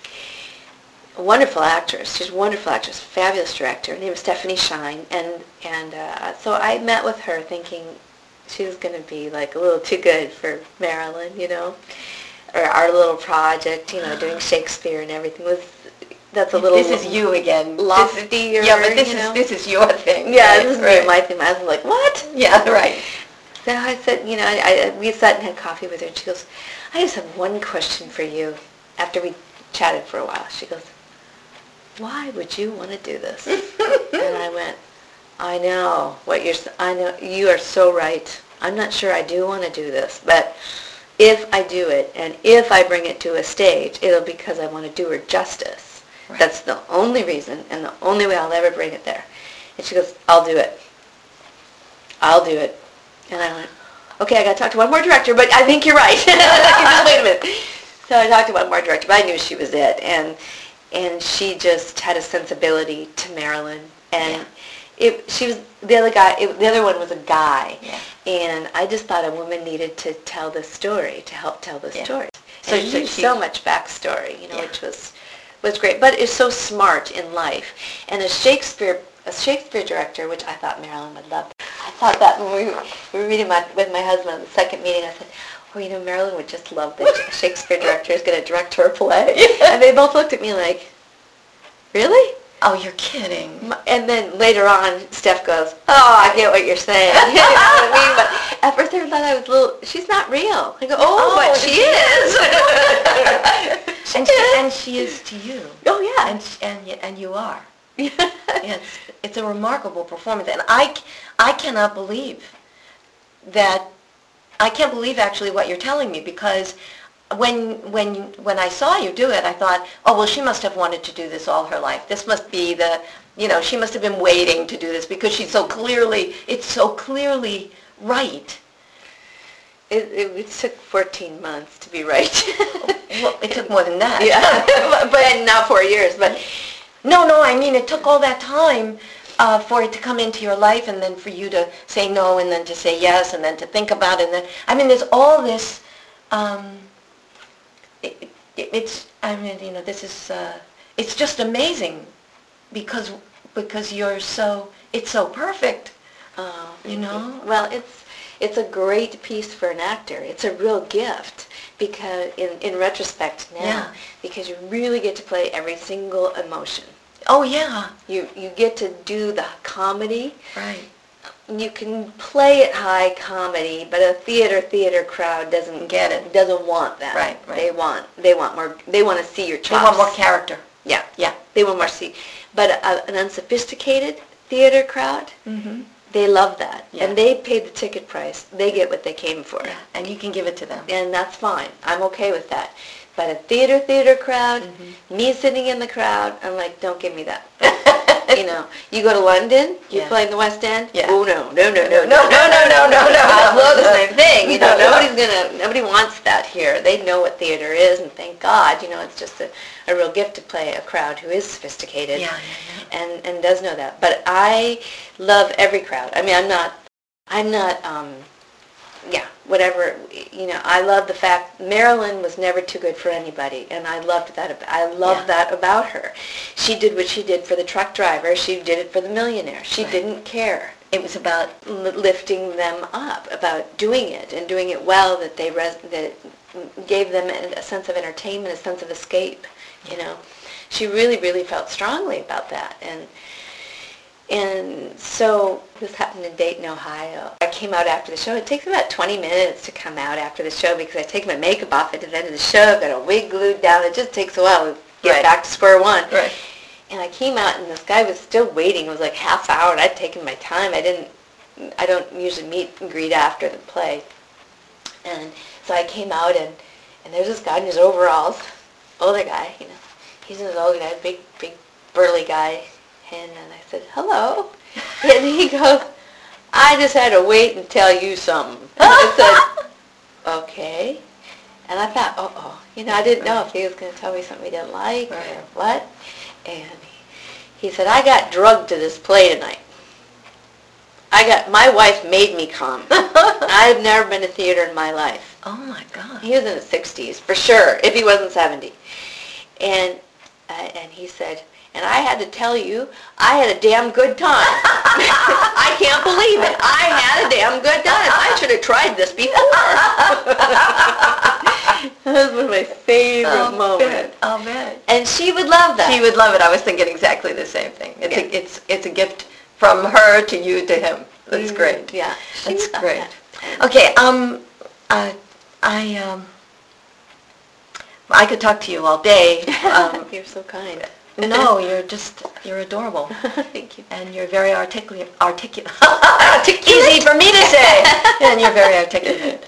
A wonderful actress. She's a wonderful actress, fabulous director. Her name is Stephanie Shine. And so I met with her thinking she was going to be like a little too good for Marilyn, you know, or our little project, you know, doing Shakespeare and everything was. That's a little. This is you again. Loftier. Yeah, but this is your thing. Yeah, right, this is me, my thing. I was like, what? Yeah, right. So I said, you know, we sat and had coffee with her, and she goes, I just have one question for you. After we chatted for a while, she goes, why would you want to do this? And I went, I know you are so right. I'm not sure I do want to do this, but if I do it, and if I bring it to a stage, it'll be because I want to do her justice. Right. That's the only reason and the only way I'll ever bring it there. And she goes, I'll do it. I'll do it. And I went, okay, I got to talk to one more director, but I think you're right. Just wait a minute. So I talked to one more director, but I knew she was it. And she just had a sensibility to Marilyn. And she was the other guy. The other one was a guy. Yeah. And I just thought a woman needed to tell the story, to help tell the story. So she so much backstory, which was great. But is so smart in life. And a Shakespeare director, which I thought Marilyn would love. I thought that when we were reading with my husband on the second meeting, I said, Marilyn would just love that a Shakespeare director is going to direct her play. Yeah. And they both looked at me like, really? Oh, you're kidding. And then later on, Steph goes, I get what you're saying. You know what I mean? But at first I thought I was she's not real. I go, but she is. And she is to you. Oh, yeah. And you are. It's a remarkable performance. And I cannot believe that. I can't believe actually what you're telling me, because when I saw you do it, I thought, she must have wanted to do this all her life. This must be she must have been waiting to do this, because it's so clearly right. It took 14 months to be right. Well, it took more than that. Yeah, but now 4 years. But no, I mean, it took all that time for it to come into your life, and then for you to say no, and then to say yes, and then to think about it. And then, I mean, there's all this. This is. It's just amazing, because it's so perfect. Well, it's a great piece for an actor. It's a real gift, because in retrospect now, because you really get to play every single emotion. Oh, yeah. You get to do the comedy. Right. You can play it high comedy, but a theater crowd doesn't get it. Doesn't want that. Right. They want more. They want to see your chops. They want more character. Yeah. They want more see. But an unsophisticated theater crowd, they love that, and they paid the ticket price. They get what they came for, and you can give it to them, and that's fine. I'm okay with that. But a theater crowd, me sitting in the crowd, I'm like, don't give me that. You go to London, you play in the West End. Yeah. Oh no. I love the same thing. Nobody wants that here. They know what theater is, and thank God, it's just a real gift to play a crowd who is sophisticated and does know that. But I love every crowd. I mean, I'm not. Whatever, I love the fact Marilyn was never too good for anybody, and I loved that. I love that about her. She did what she did for the truck driver. She did it for the millionaire. She didn't care. It was about lifting them up, about doing it and doing it well. That that gave them a sense of entertainment, a sense of escape. She really, really felt strongly about that, And so this happened in Dayton, Ohio. I came out after the show. It takes about 20 minutes to come out after the show, because I take my makeup off at the end of the show. I've got a wig glued down. It just takes a while to get back to square one. Right. And I came out, and this guy was still waiting. It was like half hour, and I'd taken my time. I don't usually meet and greet after the play. And so I came out, and there's this guy in his overalls, older guy, He's an older guy, big, burly guy. And I said, hello. And he goes, I just had to wait and tell you something. And I said, okay. And I thought, I didn't know if he was going to tell me something he didn't like or what. And he said, I got drugged to this play tonight. My wife made me come. I've never been to theater in my life. Oh, my God. He was in his 60s, for sure, if he wasn't 70. And he said, and I had to tell you, I had a damn good time. I can't believe it. I had a damn good time. I should have tried this before. That was one of my favorite moments. I'll bet. And she would love that. She would love it. I was thinking exactly the same thing. It's a gift from her to you to him. That's great. Yeah. That's great. Okay. I could talk to you all day. You're so kind. No, you're adorable. Thank you. And you're very articulate. Easy for me to say. And you're very articulate.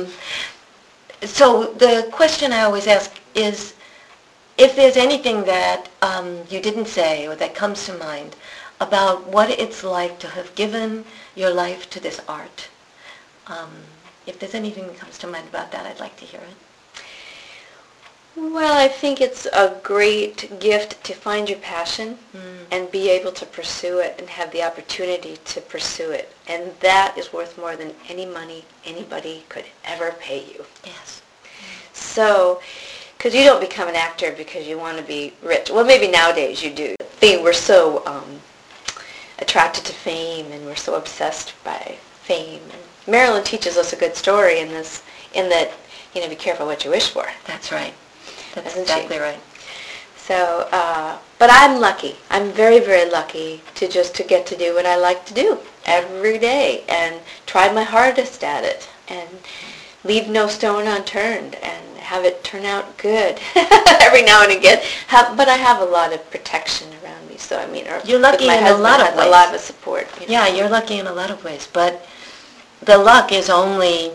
So the question I always ask is, if there's anything that you didn't say or that comes to mind about what it's like to have given your life to this art. If there's anything that comes to mind about that, I'd like to hear it. Well, I think it's a great gift to find your passion and be able to pursue it and have the opportunity to pursue it. And that is worth more than any money anybody could ever pay you. Yes. So, because you don't become an actor because you want to be rich. Well, maybe nowadays you do. We're so attracted to fame, and we're so obsessed by fame. And Marilyn teaches us a good story in that, be careful what you wish for. That's right. That's Isn't exactly she? right. So, but I'm lucky. I'm very, very lucky to get to do what I like to do every day and try my hardest at it and leave no stone unturned and have it turn out good every now and again. But I have a lot of protection around me. So, you're lucky my in husband a lot of has ways. a lot of support. Yeah, you're lucky in a lot of ways. But the luck is only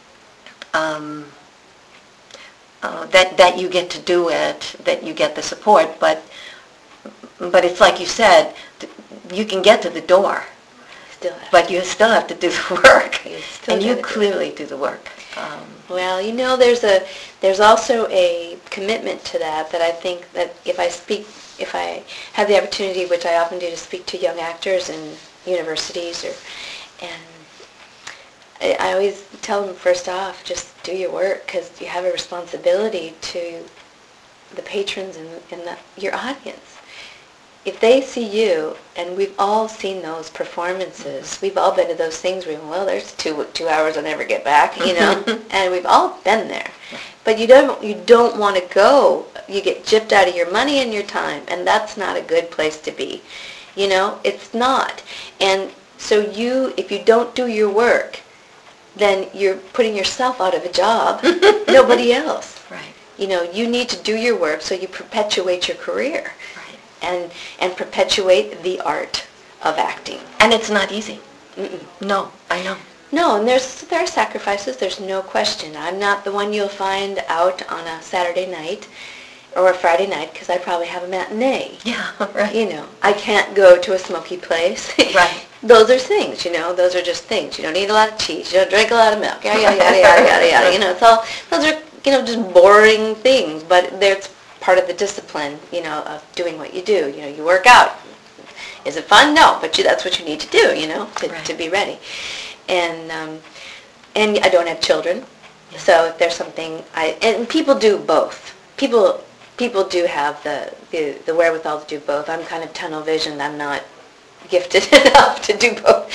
that you get to do it, that you get the support, but it's like you said, you can get to the door, but you still have to do the work, and you clearly do the work. Well, there's also a commitment to that I think that if I have the opportunity, which I often do, to speak to young actors in universities and I always tell them, first off, just do your work, because you have a responsibility to the patrons and your audience. If they see you, and we've all seen those performances, we've all been to those things where, well, there's 2 hours I'll never get back, and we've all been there. But you don't want to go. You get gypped out of your money and your time, and that's not a good place to be. It's not. And so if you don't do your work, then you're putting yourself out of a job, nobody else. Right. You need to do your work so you perpetuate your career. Right. And perpetuate the art of acting. And it's not easy. Mm-mm. No, I know. No, and there are sacrifices, there's no question. I'm not the one you'll find out on a Saturday night or a Friday night, because I probably have a matinee. Yeah, right. I can't go to a smoky place. Right. Those are things, those are just things. You don't eat a lot of cheese, you don't drink a lot of milk, yada, yada, yada, yada, yada, yada. It's all, those are, just boring things, but it's part of the discipline, of doing what you do. You work out. Is it fun? No, but that's what you need to do, to be ready. And I don't have children, so if there's something, and people do both. People do have the wherewithal to do both. I'm kind of tunnel visioned. I'm not gifted enough to do both.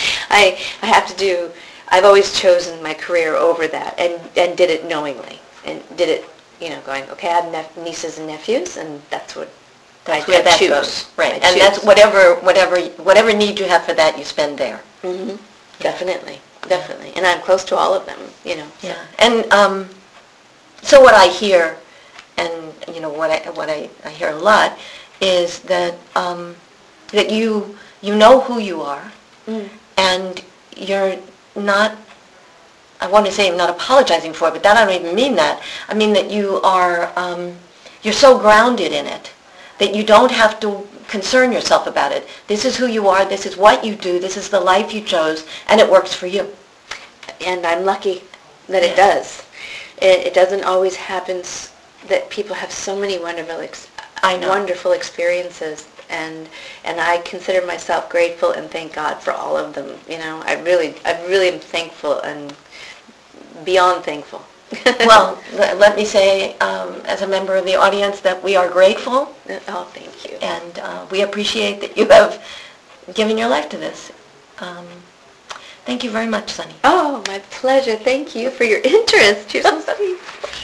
I've always chosen my career over that and did it knowingly and did it, going, okay, I have nieces and nephews, and that's where that choose. Goes. Right, and that's whatever need you have for that, you spend there. Mm-hmm. Definitely. And I'm close to all of them, Yeah, and so what I hear, and what I hear a lot, is that that you know who you are, and you're not. I want to say not apologizing for it, but that I don't even mean that. I mean that you are. You're so grounded in it that you don't have to concern yourself about it. This is who you are. This is what you do. This is the life you chose, and it works for you. And I'm lucky that it does. It doesn't always happen that people have so many wonderful experiences, and I consider myself grateful and thank God for all of them. I really am thankful and beyond thankful. Well, let me say, as a member of the audience, that we are grateful. Oh, thank you. And we appreciate that you have given your life to this. Thank you very much, Sunny. Oh, my pleasure. Thank you for your interest. You're so sweet.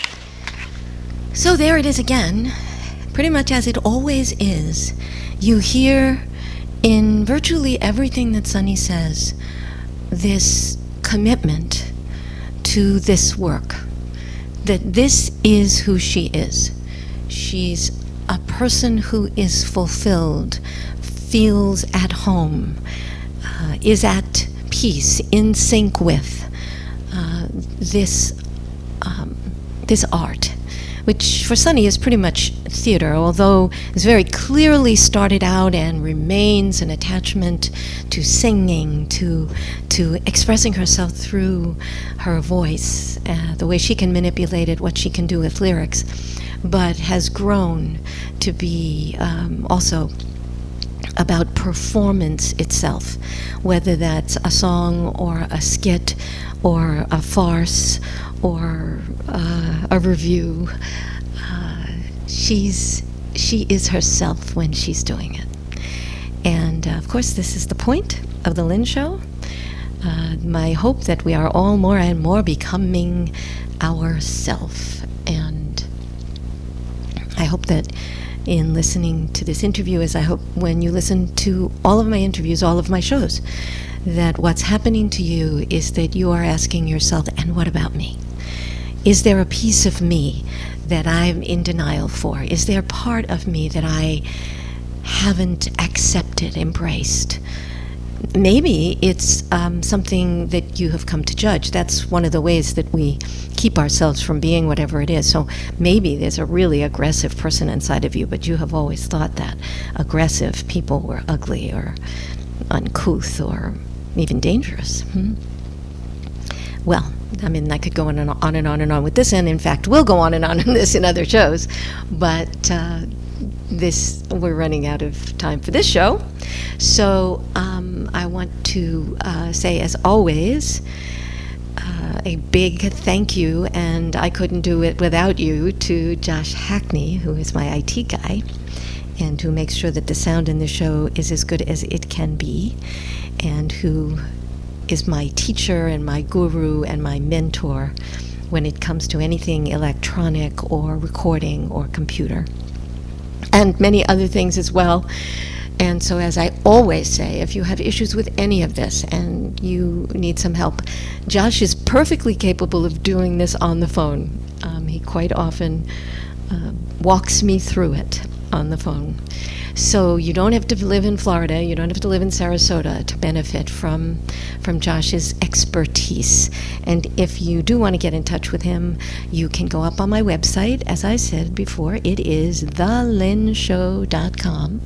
So there it is again, pretty much as it always is. You hear in virtually everything that Sunny says this commitment to this work, that this is who she is. She's a person who is fulfilled, feels at home, is at peace, in sync with this art, which for Sonny is pretty much theater, although it's very clearly started out and remains an attachment to singing, to expressing herself through her voice, the way she can manipulate it, what she can do with lyrics, but has grown to be also about performance itself, whether that's a song or a skit or a farce or a review. She is herself when she's doing it. And of course, this is the point of the Lynn Show. My hope that we are all more and more becoming ourself. And I hope that in listening to this interview, as I hope when you listen to all of my interviews, all of my shows, that what's happening to you is that you are asking yourself, and what about me? Is there a piece of me that I'm in denial for? Is there part of me that I haven't accepted, embraced? Maybe it's something that you have come to judge. That's one of the ways that we keep ourselves from being whatever it is. So maybe there's a really aggressive person inside of you, but you have always thought that aggressive people were ugly or uncouth or even dangerous. Well, I mean, I could go on and on and on and on with this, and in fact, we'll go on in this in other shows, but we're running out of time for this show. So I want to say, as always, a big thank you, and I couldn't do it without you, to Josh Hackney, who is my IT guy, and who makes sure that the sound in the show is as good as it can be, and who is my teacher and my guru and my mentor when it comes to anything electronic or recording or computer, and many other things as well. And so, as I always say, if you have issues with any of this and you need some help, Josh is perfectly capable of doing this on the phone. He quite often walks me through it on the phone. So you don't have to live in Florida, you don't have to live in Sarasota to benefit from Josh's expertise. And if you do want to get in touch with him, you can go up on my website. As I said before, it is thelynshow.com,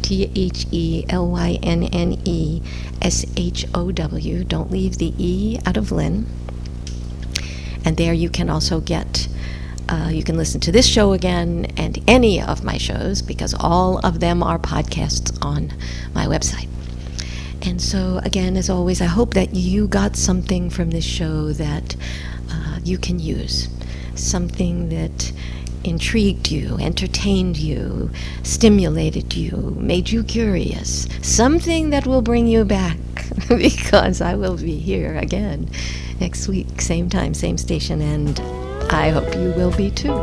TheLynneshow. Don't leave the E out of Lynn. And there you can also get you can listen to this show again and any of my shows, because all of them are podcasts on my website. And so, again, as always, I hope that you got something from this show that you can use, something that intrigued you, entertained you, stimulated you, made you curious, something that will bring you back, because I will be here again next week, same time, same station, and I hope you will be too.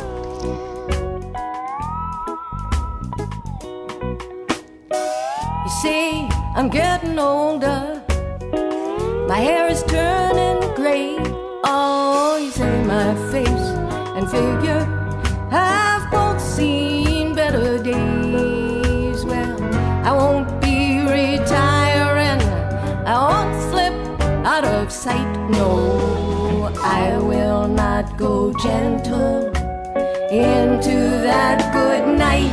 You see, I'm getting older. My hair is turning gray. Oh, you see my face and figure have both seen better days. Well, I won't be retiring. I won't slip out of sight, no. I will not go gentle into that good night.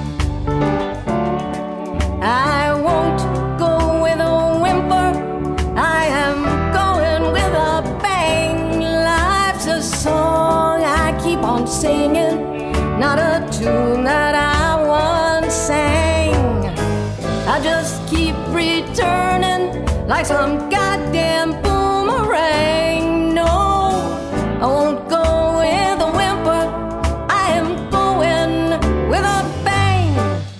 I won't go with a whimper. I am going with a bang. Life's a song I keep on singing, not a tune that I once sang. I just keep returning like some goddamn boomerang. No, I won't go with a whimper. I am going with a bang.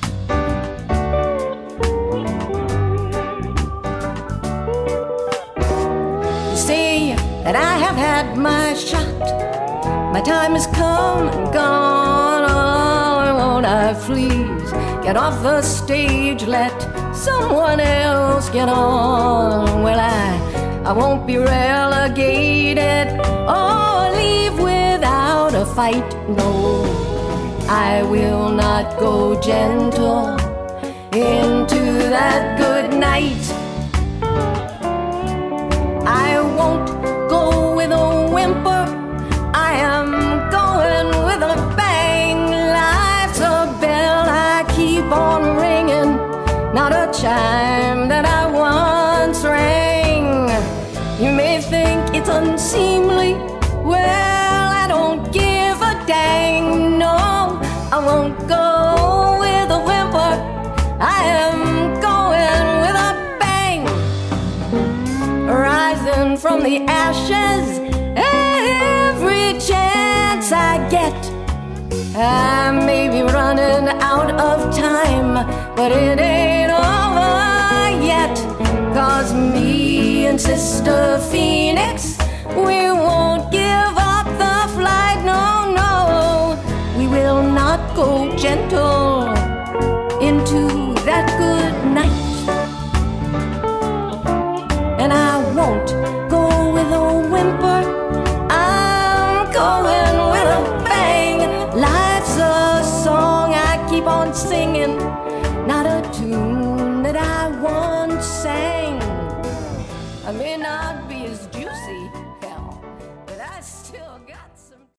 You see that I have had my shot. My time has come and gone. Oh, won't I please get off the stage, let someone else get on? Well, I won't be relegated or leave without a fight. No, I will not go gentle into that good night. I won't go with a whimper. I am going with a I won't go with a whimper. I am going with a bang. Rising from the ashes every chance I get. I may be running out of time, but it ain't over yet. 'Cause me and Sister Phoenix, we won't give up the flight, no, no. We will not go gentle into that good night. And I won't go with a whimper, I'm going with a bang. Life's a song I keep on singing.